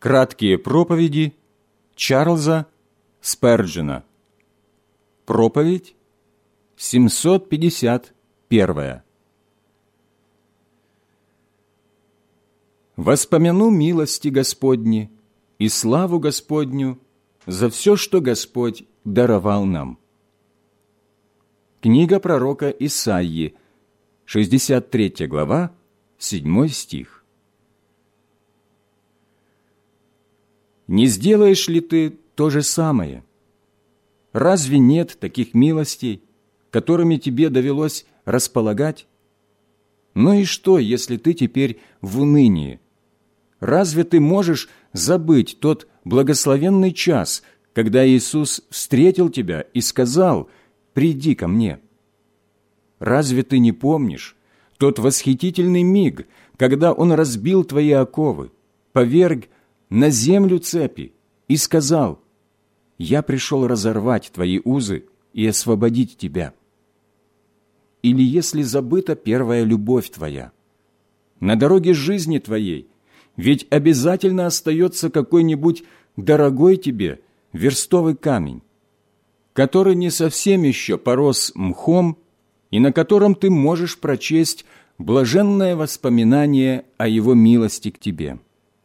Краткие проповеди Чарльза Сперджена. Проповедь 751. Воспомяну милости Господни и славу Господню за все, что Господь даровал нам. Книга пророка Исаии, 63 глава, 7 стих. Не сделаешь ли ты то же самое? Разве нет таких милостей, которыми тебе довелось располагать? Ну и что, если ты теперь в унынии? Разве ты можешь забыть тот благословенный час, когда Иисус встретил тебя и сказал: «Приди ко мне»? Разве ты не помнишь тот восхитительный миг, когда Он разбил твои оковы, поверг на землю цепи и сказал: «Я пришел разорвать твои узы и освободить тебя»? Или если забыта первая любовь твоя, на дороге жизни твоей ведь обязательно остается какой-нибудь дорогой тебе верстовый камень, который не совсем еще порос мхом и на котором ты можешь прочесть блаженное воспоминание о Его милости к тебе.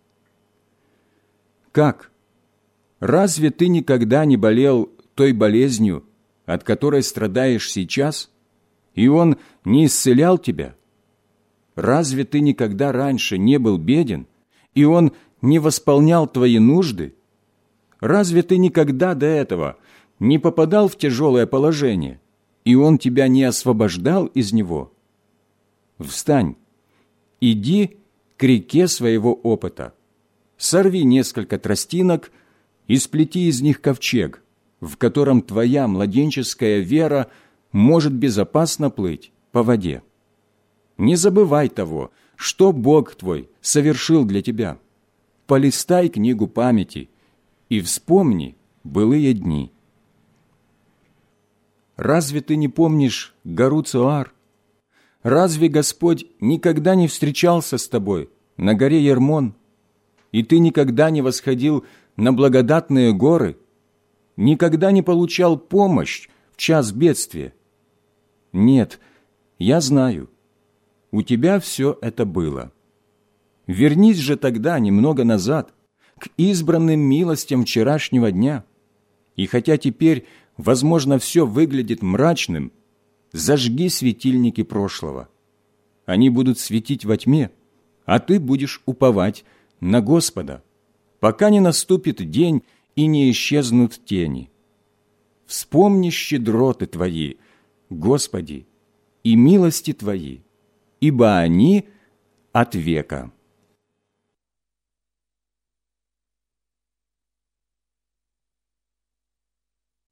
Как? Разве ты никогда не болел той болезнью, от которой страдаешь сейчас, и Он не исцелял тебя? Разве ты никогда раньше не был беден, и Он не восполнял твои нужды? Разве ты никогда до этого не попадал в тяжелое положение, и Он тебя не освобождал из него? Встань, иди к реке своего опыта, сорви несколько тростинок и сплети из них ковчег, в котором твоя младенческая вера может безопасно плыть по воде. Не забывай того, что Бог твой совершил для тебя. Полистай книгу памяти и вспомни былые дни. Разве ты не помнишь гору Цоар? Разве Господь никогда не встречался с тобой на горе Ермон? И ты никогда не восходил на благодатные горы? Никогда не получал помощь в час бедствия? Нет, я знаю, у тебя все это было. Вернись же тогда немного назад, к избранным милостям вчерашнего дня. И хотя теперь, возможно, все выглядит мрачным, зажги светильники прошлого. Они будут светить во тьме, а ты будешь уповать на Господа, пока не наступит день и не исчезнут тени. Вспомни щедроты Твои, Господи, и милости Твои, ибо они от века.